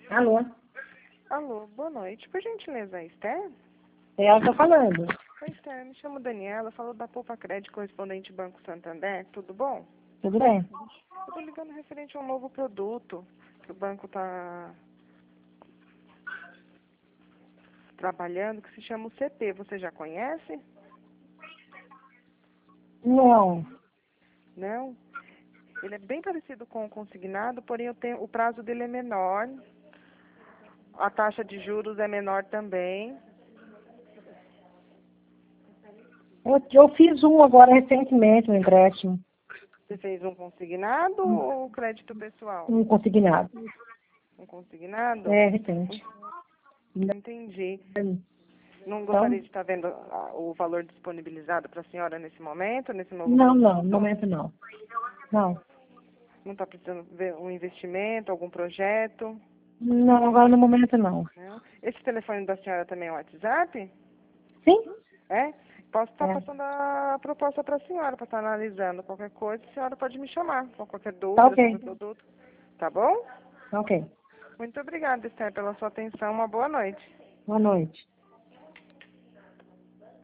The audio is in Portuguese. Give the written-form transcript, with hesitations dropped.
Alô? Alô, boa noite. Por gentileza, a Esther? É ela que tá falando. Oi, Esther, me chamo Daniela, falo da Poupa Crédito, correspondente Banco Santander. Tudo bom? Tudo bem? Eu tô ligando referente a um novo produto que o banco tá trabalhando, que se chama o CP. Você já conhece? Não. Não? Ele é bem parecido com o consignado, porém o prazo dele é menor. A taxa de juros é menor também. Eu fiz um agora recentemente, um empréstimo. Você fez um consignado ou crédito pessoal? Um consignado. Um consignado? É, recente. Entendi. Não Então, gostaria de estar vendo o valor disponibilizado para a senhora nesse momento, nesse novo não, produto? no momento não. Não. Não está precisando ver um investimento, algum projeto? Não, agora no momento não. Não? Esse telefone da senhora também é o WhatsApp? Sim? É? Posso estar É. passando a proposta para a senhora, para estar analisando qualquer coisa. A senhora pode me chamar com qualquer Tá dúvida sobre ok. o produto. Tá bom? Tá ok. Muito obrigada, Esther, pela sua atenção. Uma boa noite. Boa noite.